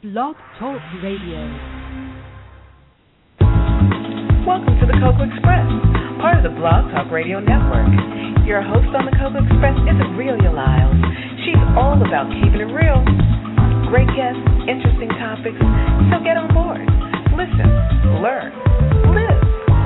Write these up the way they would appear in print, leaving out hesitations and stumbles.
Blog Talk Radio. Welcome to the Cocoa Express, part of the Blog Talk Radio Network. Your host on the Cocoa Express is Aurelia Lyles. She's all about keeping it real. Great guests, interesting topics, so get on board. Listen, learn, live.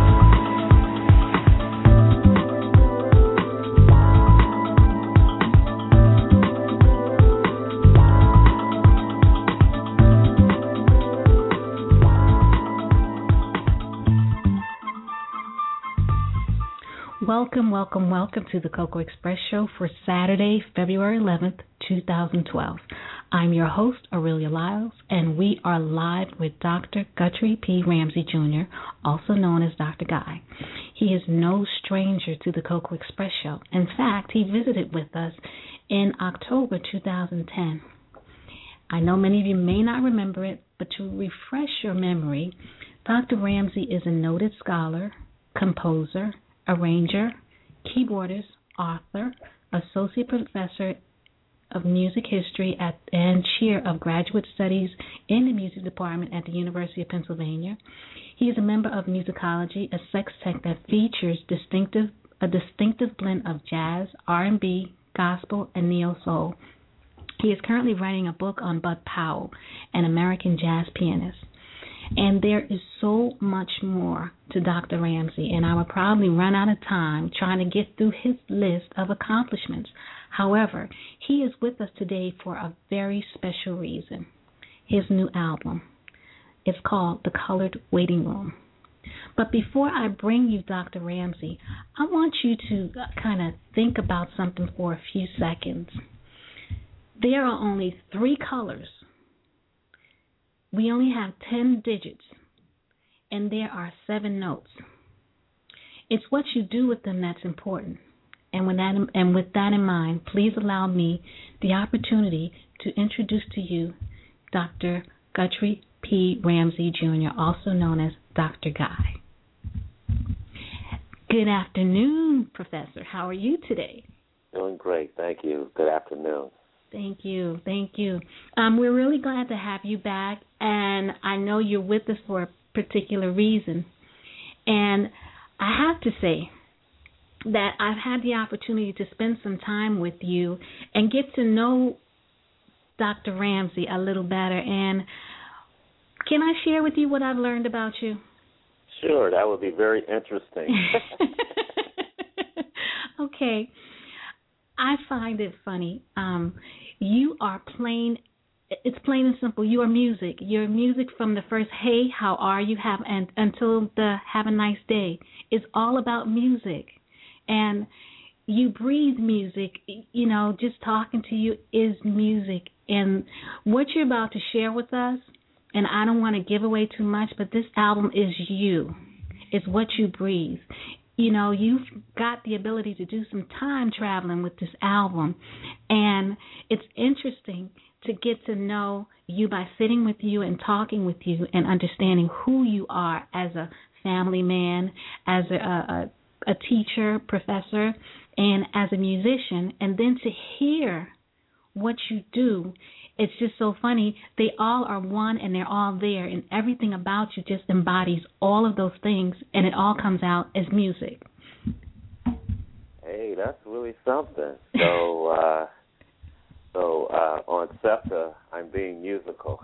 Welcome to the Cocoa Express Show for Saturday, February 11th, 2012. I'm your host, Aurelia Lyles, and we are live with Dr. Guthrie P. Ramsey, Jr., also known as Dr. Guy. He is no stranger to the Cocoa Express Show. In fact, he visited with us in October 2010. I know many of you may not remember it, but to refresh your memory, Dr. Ramsey is a noted scholar, composer, arranger, keyboardist, author, associate professor of music history and chair of graduate studies in the music department at the University of Pennsylvania. He is a member of Musicology, a sextet that features a distinctive blend of jazz, R&B, gospel, and neo-soul. He is currently writing a book on Bud Powell, an American jazz pianist. And there is so much more to Dr. Ramsey, and I will probably run out of time trying to get through his list of accomplishments. However, he is with us today for a very special reason. His new album. It's called The Colored Waiting Room. But before I bring you Dr. Ramsey, I want you to kind of think about something for a few seconds. There are only 3 colors. We only have 10 digits, and there are 7 notes. It's what you do with them that's important. And with that in mind, please allow me the opportunity to introduce to you Dr. Guthrie P. Ramsey, Jr., also known as Dr. Guy. Good afternoon, Professor. How are you today? Doing great. Thank you. Good afternoon. Thank you. We're really glad to have you back, and I know you're with us for a particular reason. And I have to say that I've had the opportunity to spend some time with you and get to know Dr. Ramsey a little better. And can I share with you what I've learned about you? Sure, that would be very interesting. Okay. I find it funny. You are it's plain and simple. You are music. You're music from the first, hey, how are you, and until the have a nice day. It's all about music. And you breathe music. You know, just talking to you is music. And what you're about to share with us, and I don't want to give away too much, but this album is you. It's what you breathe. You know, you've got the ability to do some time traveling with this album, and it's interesting to get to know you by sitting with you and talking with you and understanding who you are as a family man, as a teacher, professor, and as a musician, and then to hear what you do. It's just so funny. They all are one, and they're all there, and everything about you just embodies all of those things, and it all comes out as music. Hey, that's really something. So on SEPTA, I'm being musical.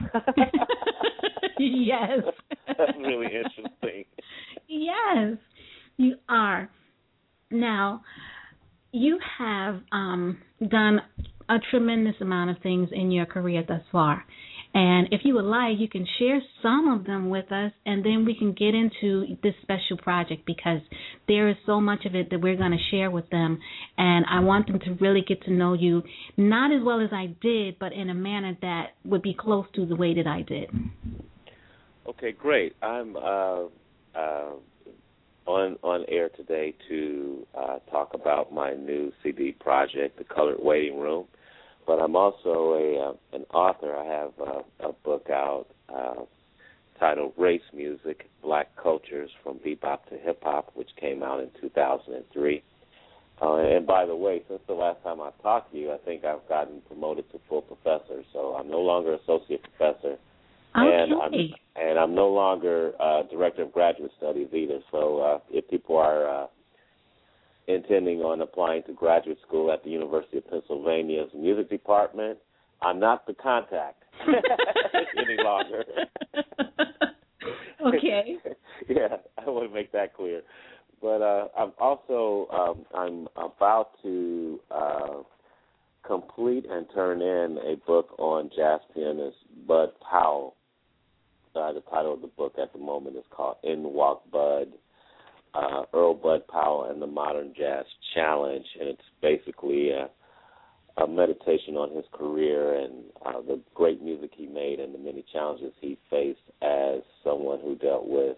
Yes. That's really interesting. Yes, you are. Now, you have done a tremendous amount of things in your career thus far. And if you would like, you can share some of them with us, and then we can get into this special project because there is so much of it that we're going to share with them. And I want them to really get to know you, not as well as I did, but in a manner that would be close to the way that I did. Okay, great. I'm on air today to talk about my new CD project, The Colored Waiting Room. But I'm also an author. I have a book out titled Race Music, Black Cultures from Bebop to Hip Hop, which came out in 2003. And by the way, since the last time I've talked to you, I think I've gotten promoted to full professor. So I'm no longer associate professor. Okay. And I'm no longer director of graduate studies either. So if people are intending on applying to graduate school at the University of Pennsylvania's music department, I'm not the contact any longer. Okay. Yeah, I want to make that clear. But I'm also I'm about to complete and turn in a book on jazz pianist Bud Powell. The title of the book at the moment is called In Walk Bud, Earl Bud Powell and the Modern Jazz Challenge, and it's basically a meditation on his career and the great music he made and the many challenges he faced as someone who dealt with,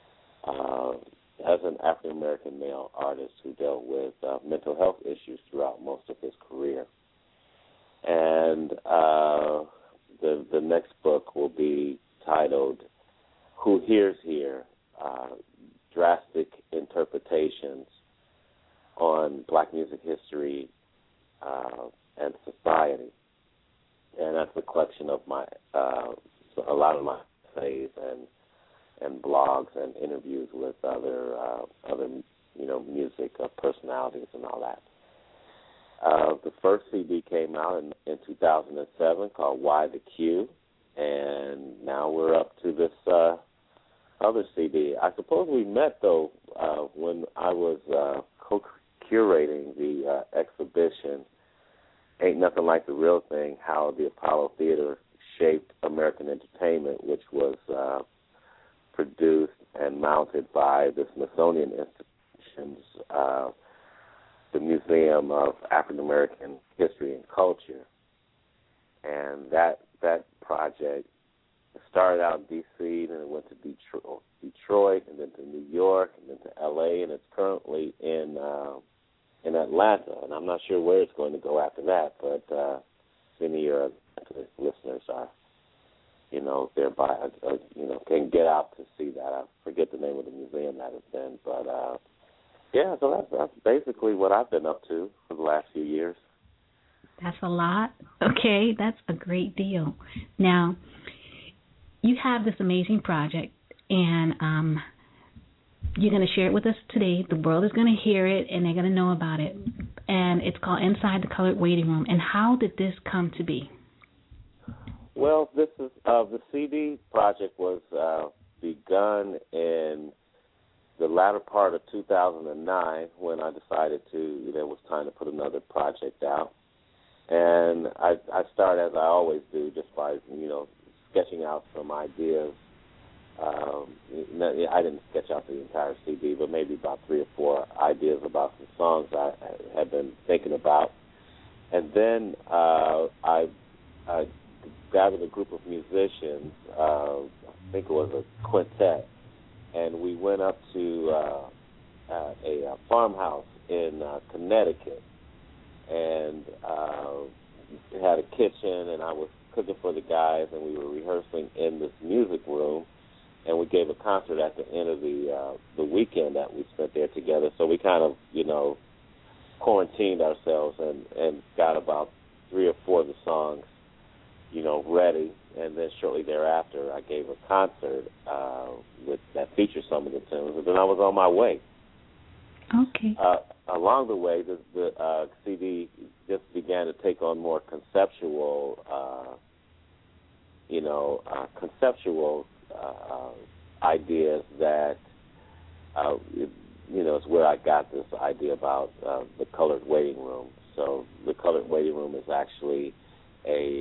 as an African-American male artist who dealt with mental health issues throughout most of his career. And the next book will be titled Who Hears Here? Drastic Interpretations on Black Music History and Society. And that's a collection of my a lot of my essays and blogs and interviews with other music personalities and all that. The first CD came out in 2007 called Why the Q, and now we're up to this other CD. I suppose we met, though, when I was co-curating the exhibition, Ain't Nothing Like the Real Thing, How the Apollo Theater Shaped American Entertainment, which was produced and mounted by the Smithsonian Institution's the Museum of African American History and Culture. And that project started out in D.C., then it went to Detroit, and then to New York, and then to L.A., and it's currently in Atlanta. And I'm not sure where it's going to go after that, but many of your listeners are, thereby, can get out to see that. I forget the name of the museum that it's in, but so that's basically what I've been up to for the last few years. That's a lot. Okay, that's a great deal. Now, you have this amazing project, and you're going to share it with us today. The world is going to hear it, and they're going to know about it. And it's called Inside the Colored Waiting Room. And how did this come to be? Well, this is the CD project was begun in the latter part of 2009 when I decided it was time to put another project out. And I started, as I always do, just by, sketching out some ideas. I didn't sketch out the entire CD, but maybe about 3 or 4 ideas about some songs I had been thinking about. And then I gathered a group of musicians, I think it was a quintet, and we went up to a farmhouse in Connecticut, and had a kitchen, and I was cooking for the guys, and we were rehearsing in this music room, and we gave a concert at the end of the weekend that we spent there together. So we kind of, quarantined ourselves and got about 3 or 4 of the songs, ready. And then shortly thereafter, I gave a concert that featured some of the tunes, and then I was on my way. Okay. Along the way, the CD just began to take on more conceptual ideas that, is where I got this idea about the colored waiting room. So the colored waiting room is actually a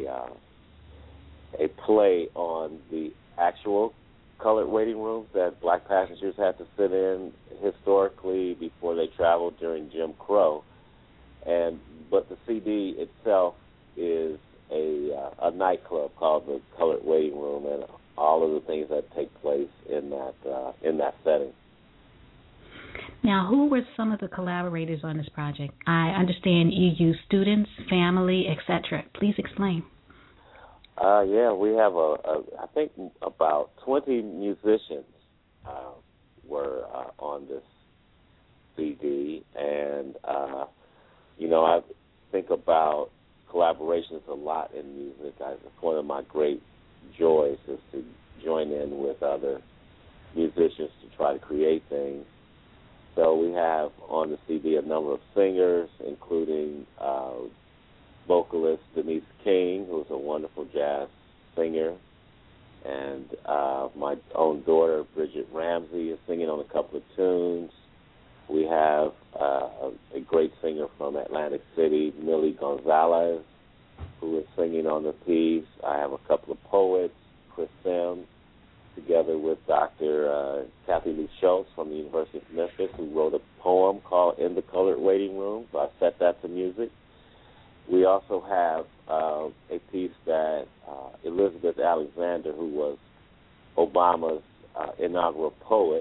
play on the actual colored waiting rooms that black passengers had to sit in historically before they traveled during Jim Crow. But the CD itself is a nightclub called the Colored Waiting Room, and all of the things that take place in that setting. Now, who were some of the collaborators on this project? I understand you used students, family, etc. Please explain. We have I think about 20 musicians were on this CD, and I think about collaborations a lot in music. It's one of my great joys is to join in with other musicians to try to create things. So we have on the CD a number of singers, including vocalist Denise King, who's a wonderful jazz singer, and my own daughter, Bridget Ramsey, is singing on a couple of tunes. We have a great singer from Atlantic City, Millie Gonzalez, who is singing on the piece. I have a couple of poets, Chris Sims, together with Dr. Kathy Lee Schultz from the University of Memphis, who wrote a poem called In the Colored Waiting Room, so I set that to music. We also have a piece that Elizabeth Alexander, who was Obama's inaugural poet,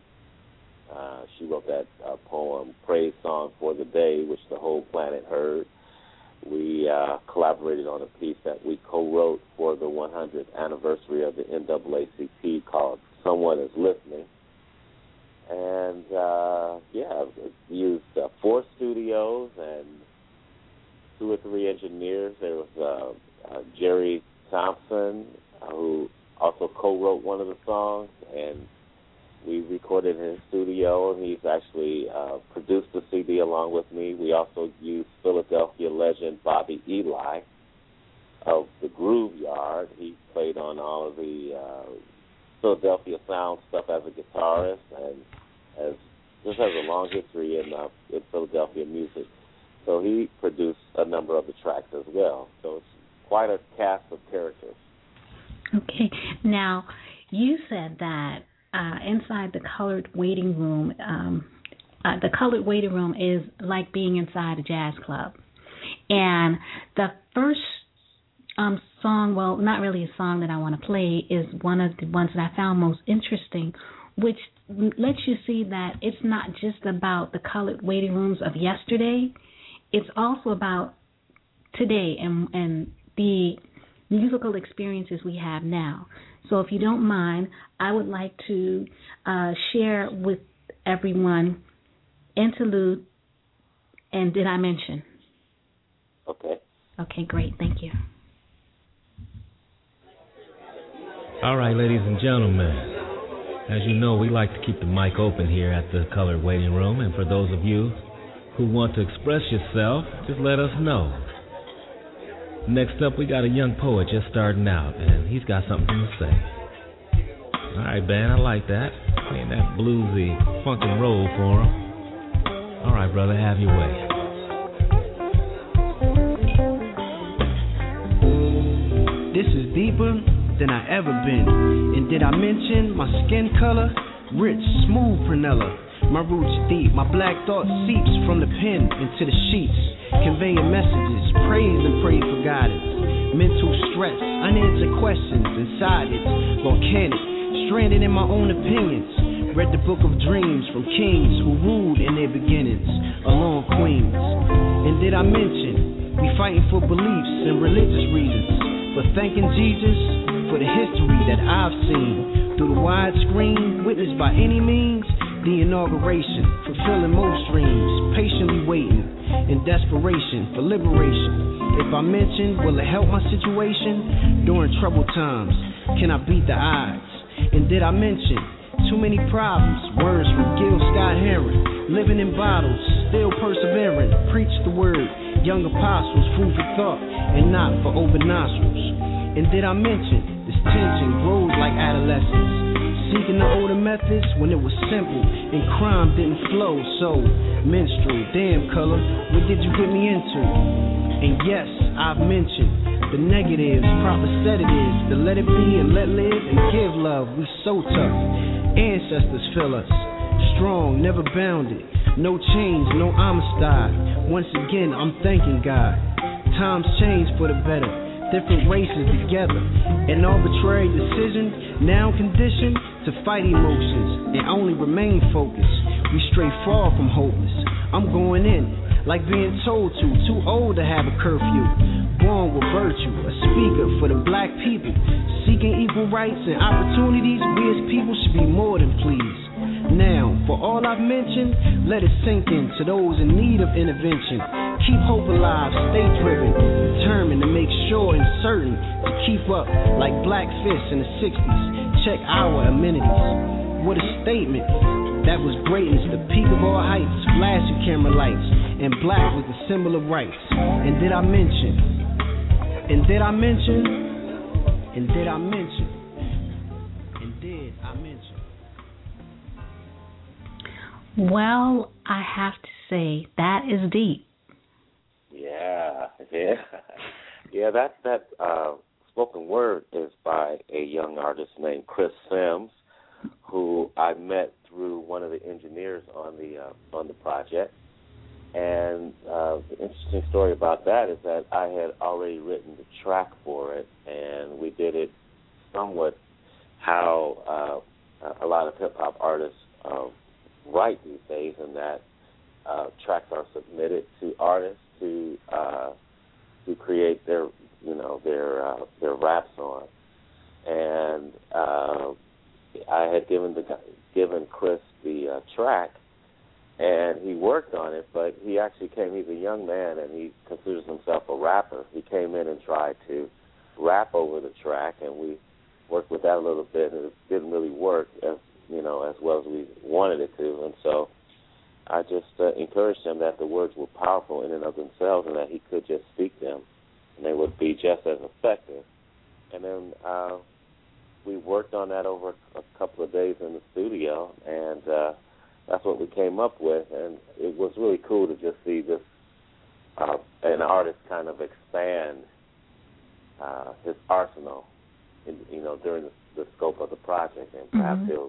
she wrote that poem, Praise Song for the Day, which the whole planet heard. We collaborated on a piece that we co-wrote for the 100th anniversary of the NAACP called Someone is Listening. And, we used 4 studios and 2 or 3 engineers. There was Jerry Thompson, who also co-wrote one of the songs, and we recorded in his studio, and he's actually produced the CD along with me. We also used Philadelphia legend Bobby Eli of the Groove Yard. He played on all of the Philadelphia sound stuff as a guitarist, and just has a long history in Philadelphia music. So he produced a number of the tracks as well. So it's quite a cast of characters. Okay. Now, you said that inside the colored waiting room, the colored waiting room is like being inside a jazz club. And the first song, well, not really a song that I want to play, is one of the ones that I found most interesting, which lets you see that it's not just about the colored waiting rooms of yesterday. It's also about today and the musical experiences we have now. So if you don't mind, I would like to share with everyone Interlude and Did I Mention? Okay. Okay, great. Thank you. All right, ladies and gentlemen. As you know, we like to keep the mic open here at the Colored Waiting Room. And for those of you who want to express yourself, just let us know. Next up, we got a young poet just starting out, and he's got something to say. All right, Ben, I like that. Playing that bluesy funk and roll for him. All right, brother, have your way. This is deeper than I ever been. And did I mention my skin color? Rich, smooth prunella. My roots deep, my black thought seeps from the pen into the sheets, conveying messages, praise and pray for guidance. Mental stress, unanswered questions inside it's volcanic, stranded in my own opinions. Read the book of dreams from kings who ruled in their beginnings, along queens. And did I mention we fighting for beliefs and religious reasons, but thanking Jesus for the history that I've seen through the widescreen, witnessed by any means. The inauguration, fulfilling most dreams, patiently waiting in desperation for liberation. If I mention, will it help my situation during troubled times? Can I beat the odds? And did I mention too many problems? Words from Gil Scott-Heron, living in bottles, still persevering. Preach the word, young apostles, food for thought and not for open nostrils. And did I mention this tension grows like adolescence? Seeking the older methods when it was simple and crime didn't flow. So, minstrel, damn color, what did you get me into? And yes, I've mentioned the negatives, proper sedatives, the let it be and let live and give love. We so tough, ancestors fill us, strong, never bounded, no change, no Amistad. Once again, I'm thanking God. Times change for the better, different races together. An arbitrary decision, now conditioned to fight emotions and only remain focused. We stray far from hopeless. I'm going in, like being told to, too old to have a curfew. Born with virtue, a speaker for the black people. Seeking equal rights and opportunities, we as people should be more than pleased. Now, for all I've mentioned, let it sink in to those in need of intervention. Keep hope alive, stay driven, determined to make sure and certain to keep up like Black Fist in the 60s. Check our amenities. What a statement. That was greatness, the peak of all heights, flash of camera lights, and black was the symbol of rights. And did I mention? Well, I have to say that is deep. Yeah. That spoken word is by a young artist named Chris Sims, who I met through one of the engineers on the project. And the interesting story about that is that I had already written the track for it, and we did it somewhat how a lot of hip hop artists write these days, in that tracks are submitted to artists to create their raps on. And I had given Chris the track, and he worked on it, but he's a young man, and he considers himself a rapper. He came in and tried to rap over the track, and we worked with that a little bit, and it didn't really work as well as we wanted it to. And so I just encouraged him that the words were powerful in and of themselves, and that he could just speak them, and they would be just as effective. And then we worked on that over a couple of days in the studio, and that's what we came up with. And it was really cool to just see this an artist kind of expand his arsenal, during the scope of the project, and perhaps he'll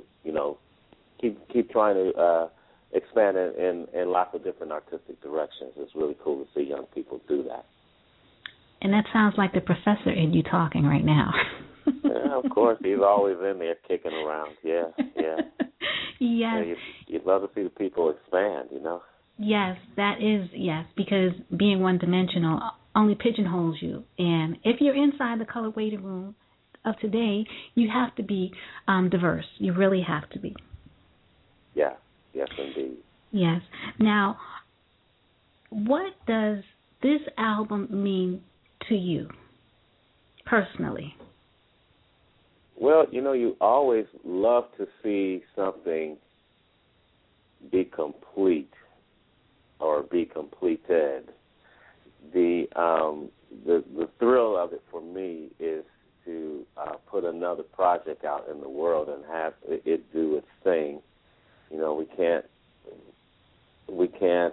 keep trying to expand in lots of different artistic directions. It's really cool to see young people do that. And that sounds like the professor in you talking right now. Yeah, of course. He's always in there kicking around. Yeah. Yes. Yeah, you'd love to see the people expand, Yes, because being one-dimensional only pigeonholes you. And if you're inside the color waiting room of today, you have to be diverse. You really have to be. Yeah. Yes, indeed. Yes. Now, what does this album mean to you personally? Well, you always love to see something be complete or be completed. The thrill of it for me is to put another project out in the world and have it do its thing. We can't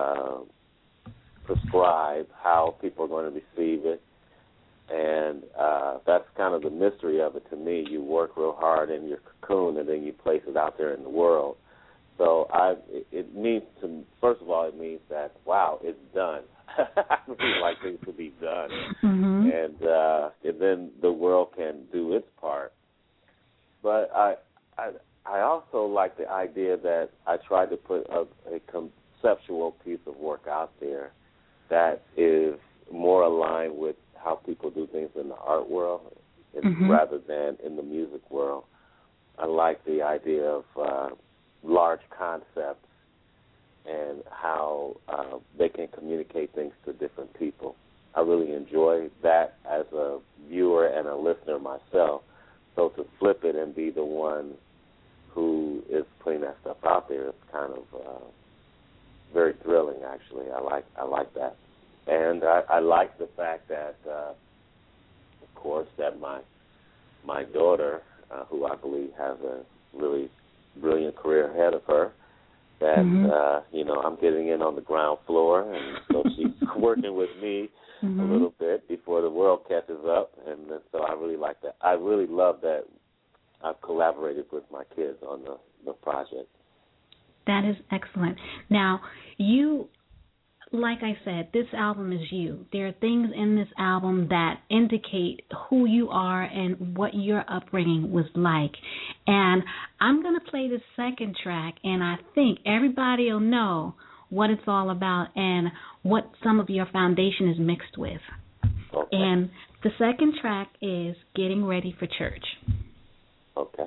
prescribe how people are going to receive it, and that's kind of the mystery of it to me. You work real hard in your cocoon, and then you place it out there in the world. So it means first of all, it means that, wow, it's done. I really like things to be done, and then the world can do its part. But I also like the idea that I tried to put a conceptual piece of work out there that is more aligned with how people do things in the art world rather than in the music world. I like the idea of large concepts and how they can communicate things to different people. I really enjoy that as a viewer and a listener myself. So to flip it and be the one who is putting that stuff out there is kind of very thrilling, actually. I like that. And I like the fact that, of course, that my daughter, who I believe has a really brilliant career ahead of her, that, I'm getting in on the ground floor, and so she's working with me a little bit before the world catches up, and so I really like that. I really love that I've collaborated with my kids on the project. That is excellent. Now, you, like I said, this album is you. There are things in this album that indicate who you are and what your upbringing was like. And I'm going to play the second track, and I think everybody will know what it's all about and what some of your foundation is mixed with. Okay. And the second track is Getting Ready for Church. Okay.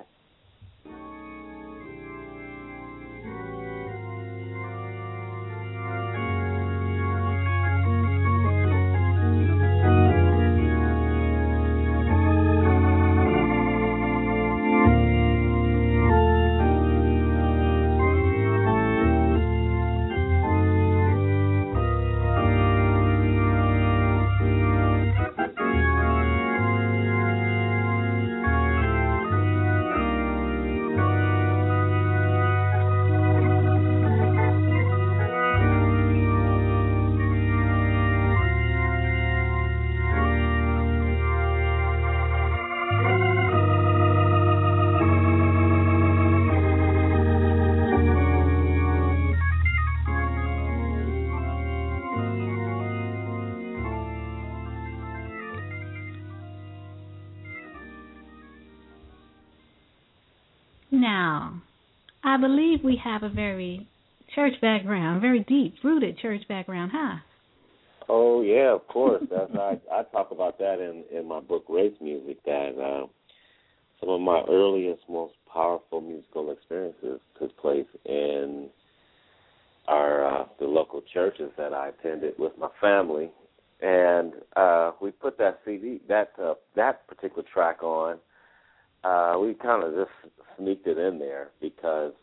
Now, I believe we have a very church background, very deep-rooted church background, huh? Oh, yeah, of course. I talk about that in my book, Race Music, that some of my earliest, most powerful musical experiences took place in the local churches that I attended with my family. And we put that CD, that particular track on. We kind of just sneaked it in there because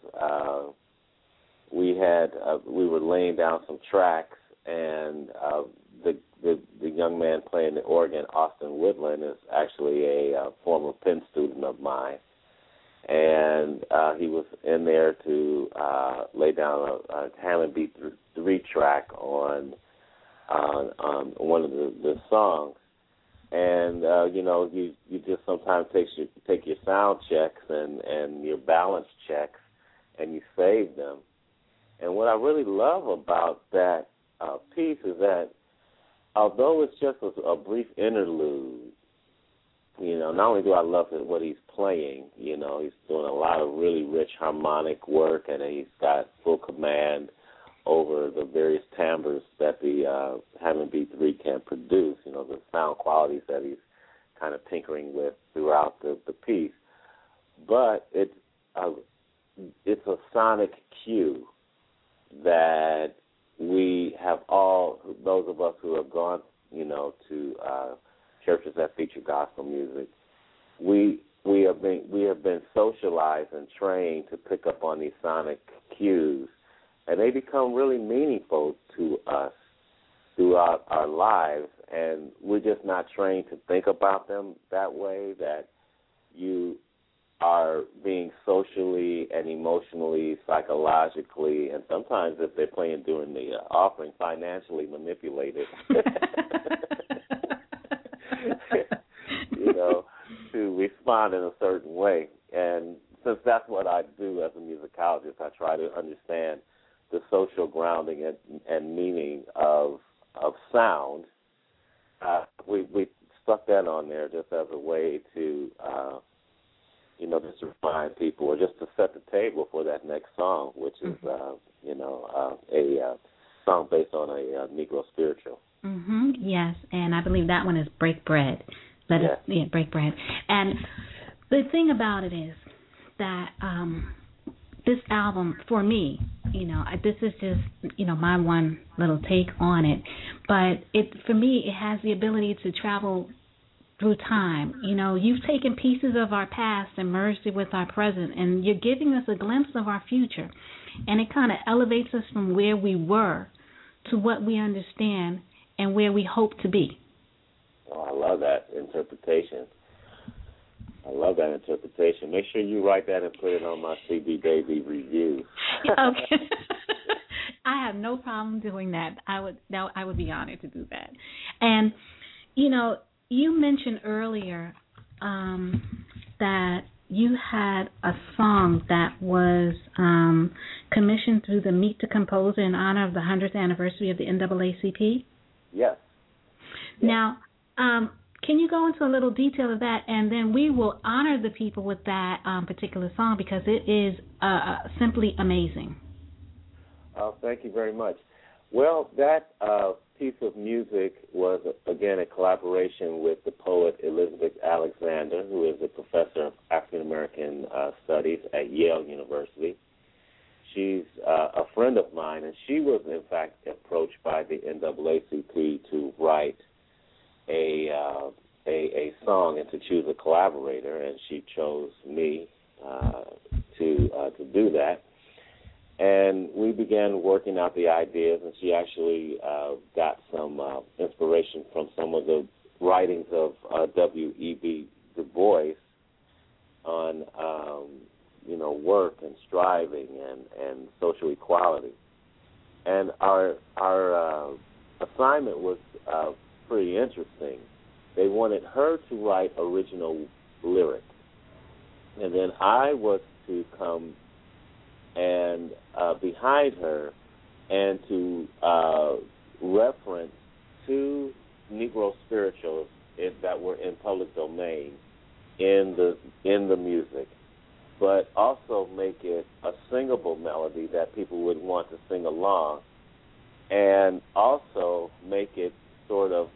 we were laying down some tracks, and the young man playing the organ, Austin Woodland, is actually a former Penn student of mine, and he was in there to lay down a Hammond B3 track on one of the songs. And you just sometimes take your sound checks and your balance checks, and you save them. And what I really love about that piece is that although it's just a brief interlude, not only do I love what he's playing, he's doing a lot of really rich harmonic work, and he's got full command over the various timbres that the Hammond B3 can produce, the sound qualities that he's kind of tinkering with throughout the piece. But it's a sonic cue that we have all, those of us who have gone, to churches that feature gospel music, we have been socialized and trained to pick up on these sonic cues, and they become really meaningful to us throughout our lives, and we're just not trained to think about them that way, that you are being socially and emotionally, psychologically, and sometimes if they're playing during the offering, financially manipulated, to respond in a certain way. And since that's what I do as a musicologist, I try to understand the social grounding and meaning of sound. We stuck that on there just as a way to just to remind people, or just to set the table for that next song, which is, a song based on a Negro spiritual. Mm-hmm. Yes, and I believe that one is Break Bread. Break Bread. And the thing about it is that this album, for me, this is just, my one little take on it, but for me, it has the ability to travel through time. You've taken pieces of our past and merged it with our present, and you're giving us a glimpse of our future, and it kind of elevates us from where we were to what we understand and where we hope to be. Oh, I love that interpretation. Make sure you write that and put it on my CD Baby review. Okay. I have no problem doing that. I would be honored to do that. And, you mentioned earlier that you had a song that was commissioned through the Meet the Composer in honor of the 100th anniversary of the NAACP? Yes. Now, can you go into a little detail of that, and then we will honor the people with that particular song because it is simply amazing. Thank you very much. Well, that piece of music was, again, a collaboration with the poet Elizabeth Alexander, who is a professor of African American studies at Yale University. She's a friend of mine, and she was, in fact, approached by the NAACP to write a song and to choose a collaborator, and she chose me to do that. And we began working out the ideas, and she actually got some inspiration from some of the writings of W.E.B. Du Bois on, work and striving and social equality. And our assignment was pretty interesting. They wanted her to write original lyrics, and then I was to come and behind her and to reference two Negro spirituals that were in public domain in the music. but also make it a singable melody that people would want to sing along, and also make it sort of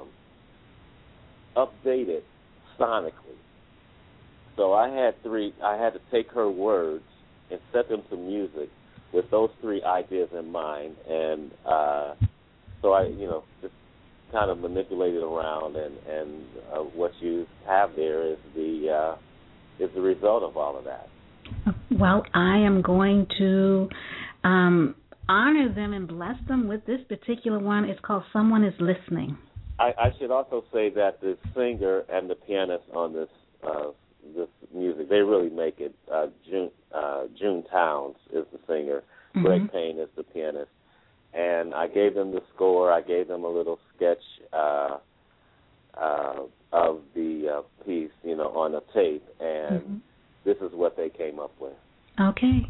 updated sonically. So I had to take her words and set them to music with those three ideas in mind, and so I, just kind of manipulated around, and what you have there is the result of all of that. Well, I am going to honor them and bless them with this particular one. It's called "Someone Is Listening." I should also say that the singer and the pianist on this music, they really make it. June Towns is the singer. Mm-hmm. Greg Payne is the pianist. And I gave them the score. I gave them a little sketch of the piece, on a tape. And this is what they came up with. Okay.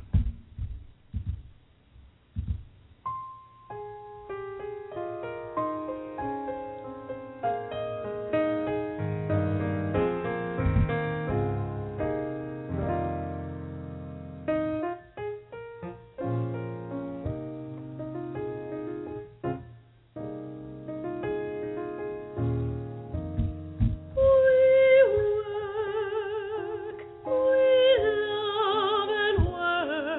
We love and work.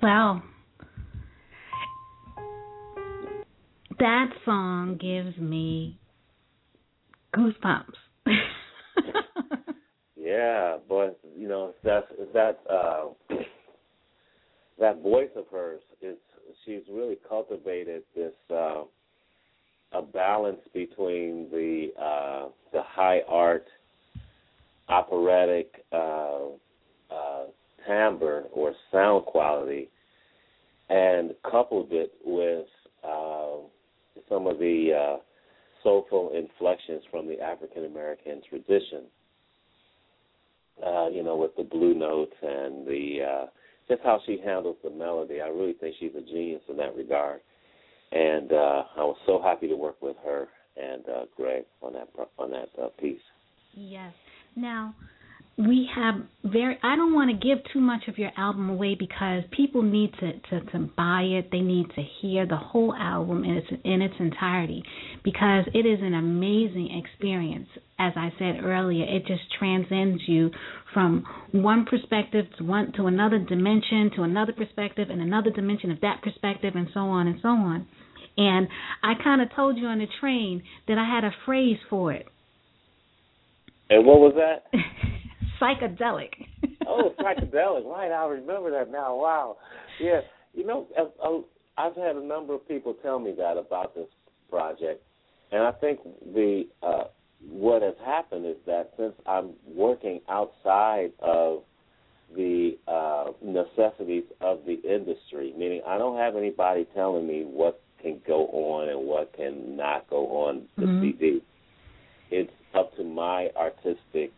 Well, that song gives me goosebumps. Yeah, but that voice of hers she's really cultivated this a balance between the high art operatic timbre or sound quality, and coupled it with some of the soulful inflections from the African American tradition. With the blue notes and the just how she handles the melody. I really think she's a genius in that regard. And I was so happy to work with her and Greg on that piece. Yes. Now, we have I don't want to give too much of your album away because people need to buy it. They need to hear the whole album in its entirety because it is an amazing experience. As I said earlier, it just transcends you from one perspective to another dimension, to another perspective, and another dimension of that perspective, and so on and so on. And I kind of told you on the train that I had a phrase for it. And what was that? Psychedelic. Oh, psychedelic. Right, I remember that now. Wow. Yeah. I've had a number of people tell me that about this project. And I think what has happened is that since I'm working outside of the necessities of the industry, meaning I don't have anybody telling me what can go on and what can not go on the CD. It's up to my artistic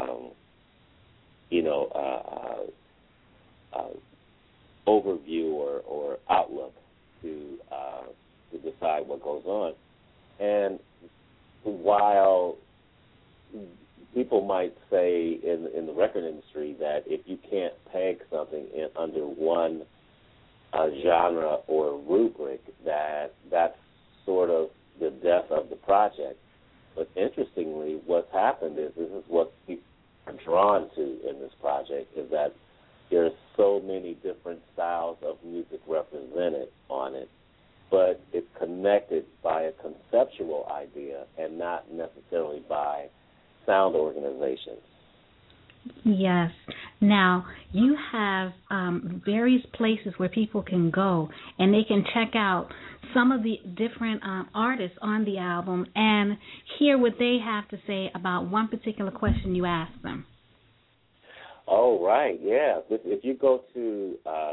overview or outlook to decide what goes on. And while people might say in the record industry that if you can't peg something under one genre or rubric, that's sort of the death of the project. But interestingly, what's happened is this is what people are drawn to in this project, is that there's so many different styles of music represented on it, but it's connected by a conceptual idea and not necessarily by sound organizations. Yes. Now, you have various places where people can go and they can check out some of the different artists on the album and hear what they have to say about one particular question you asked them. Oh, right, yeah. If you go to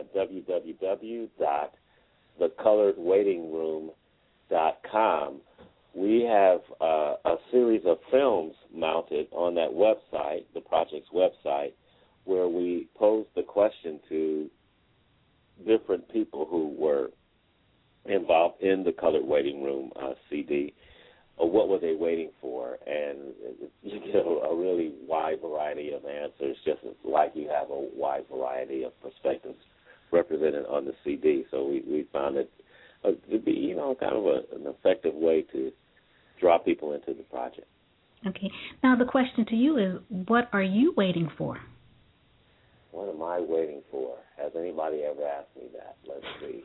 www.thecoloredwaitingroom.com, we have a series of films mounted on that website, the project's website, where we posed the question to different people who were involved in the Colored Waiting Room CD. What were they waiting for? And you get a really wide variety of answers, just like you have a wide variety of perspectives represented on the CD. So we found it to be, kind of an effective way to draw people into the project. Okay. Now the question to you is, what are you waiting for? What am I waiting for? Has anybody ever asked me that? Let's see.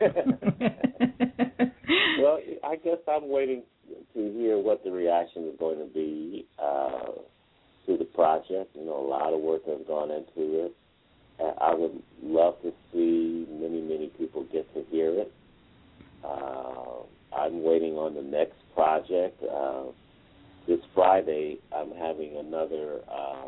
Well, I guess I'm waiting to hear what the reaction is going to be to the project. A lot of work has gone into it. I would love to see many, many people get to hear it. I'm waiting on the next project. This Friday, I'm having another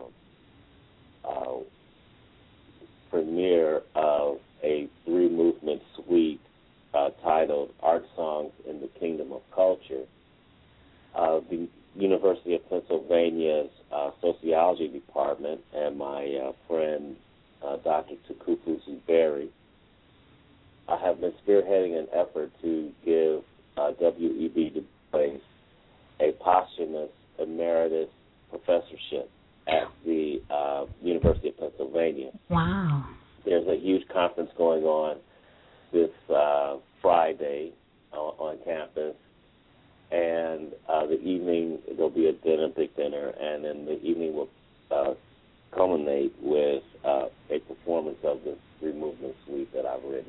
premiere of a 3-movement suite titled Art Songs in the Kingdom of Culture. The University of Pennsylvania's Sociology Department and my friend Dr. Tukufu Zuberi have been spearheading an effort to give W.E.B. Du Bois a posthumous emeritus professorship at the University of Pennsylvania. Wow. There's a huge conference going on this Friday on campus, and the evening there'll be a big dinner, and then the evening will culminate with a performance of the 3-movement suite that I've written.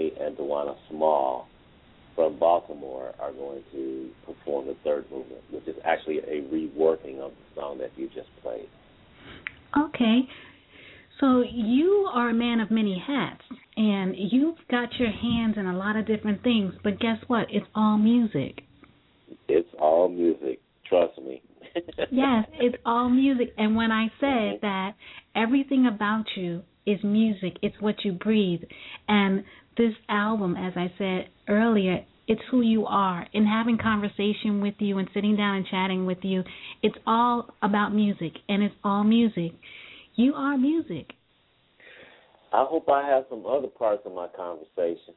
Annie and Dewana Small from Baltimore are going to perform the third movement, which is actually a reworking of the song that you just played. Okay. So you are a man of many hats, and you've got your hands in a lot of different things, but guess what? It's all music. It's all music. Trust me. Yes, it's all music. And when I said that everything about you is music, it's what you breathe. And this album, as I said earlier, it's who you are. And having conversation with you and sitting down and chatting with you, it's all about music, and it's all music. You are music. I hope I have some other parts of my conversation.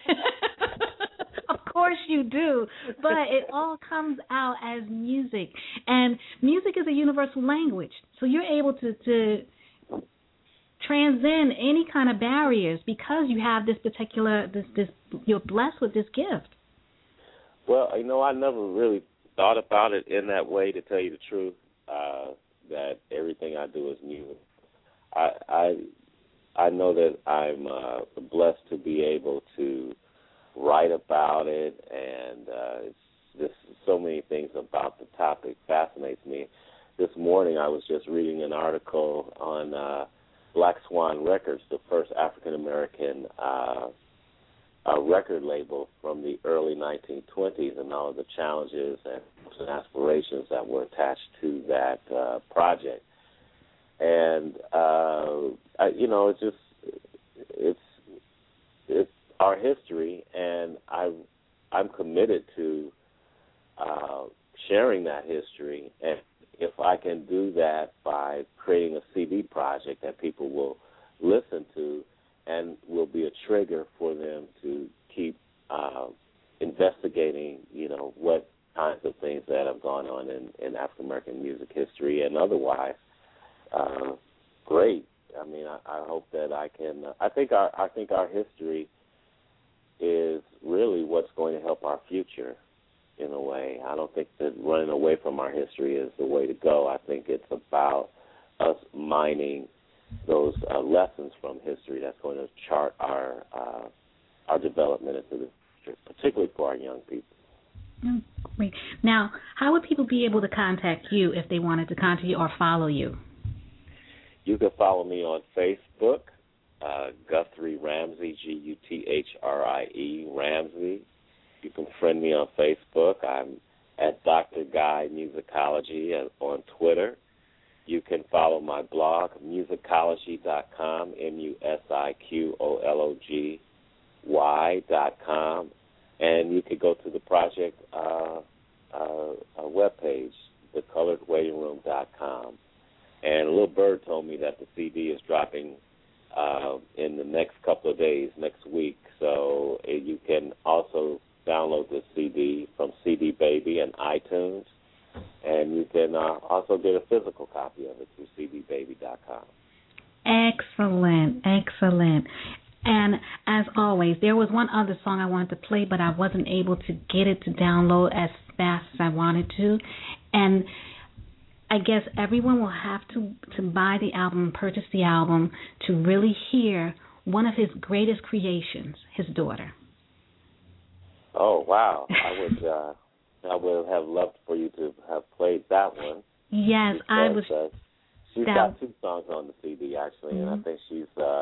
Of course you do, but it all comes out as music. And music is a universal language, so you're able to transcend any kind of barriers because you have this particular, you're blessed with this gift. Well, I never really thought about it in that way, to tell you the truth, that everything I do is music. I know that I'm blessed to be able to write about it, and it's just so many things about the topic fascinates me. This morning I was just reading an article on Black Swan Records, the first African-American record label from the early 1920s, and all of the challenges and aspirations that were attached to that project. And it's our history, and I'm committed to sharing that history. And if I can do that by creating a CD project that people will listen to, and will be a trigger for them to keep investigating, what kinds of things that have gone on in African American music history and otherwise. Great. I mean, I hope that I can. I think our history is really what's going to help our future, in a way. I don't think that running away from our history is the way to go. I think it's about us mining those lessons from history that's going to chart our development into the future, particularly for our young people. Oh, great. Now, how would people be able to contact you if they wanted to contact you or follow you? You can follow me on Facebook, Guthrie Ramsey, Guthrie Ramsey. You can friend me on Facebook. I'm at Dr. Guy Musicology on Twitter. You can follow my blog, musicology.com, musiqology.com, and you could go to the project webpage, thecoloredwaitingroom.com. And Lil Bird told me that the CD is dropping in the next couple of days, next week. So you can also download the CD from CD Baby and iTunes. And you can also get a physical copy of it through cdbaby.com. Excellent, excellent. And as always, there was one other song I wanted to play, but I wasn't able to get it to download as fast as I wanted to. And I guess everyone will have to buy the album, purchase the album, to really hear one of his greatest creations, his daughter. Oh, wow. I would have loved for you to have played that one. Yes, because, I was. She's got two songs on the CD, actually, and I think she's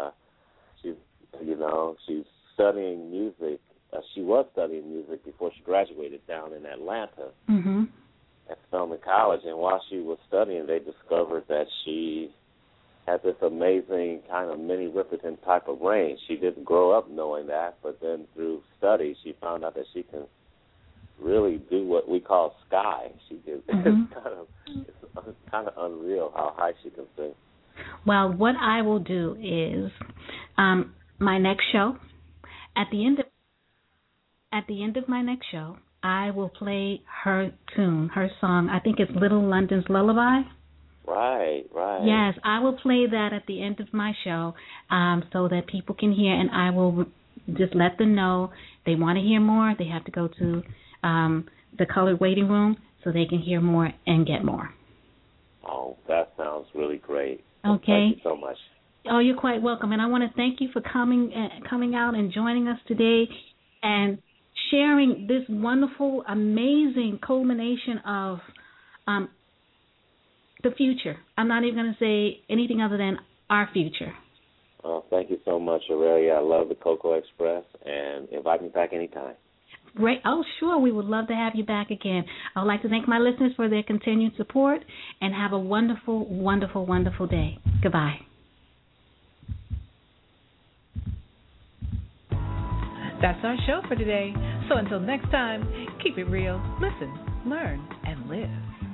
studying music. She was studying music before she graduated down in Atlanta at Spelman College, and while she was studying, they discovered that she had this amazing kind of Minnie Riperton type of range. She didn't grow up knowing that, but then through study, she found out that she can really do what we call sky. She did. It's kind of unreal how high she can sing. Well, what I will do is my next show, at the end of my next show, I will play her tune, her song. I think it's Little London's Lullaby. Right. Yes, I will play that at the end of my show so that people can hear, and I will just let them know they want to hear more. They have to go to the Colored Waiting Room so they can hear more and get more. Oh, that sounds really great. Okay. Thank you so much. Oh, you're quite welcome. And I want to thank you for coming out and joining us today and sharing this wonderful, amazing culmination of the future. I'm not even going to say anything other than our future. Oh, thank you so much, Aurelia. I love the Cocoa Express, and invite me back anytime. Great. Oh, sure. We would love to have you back again. I would like to thank my listeners for their continued support, and have a wonderful, wonderful, wonderful day. Goodbye. That's our show for today. So until next time, keep it real, listen, learn, and live.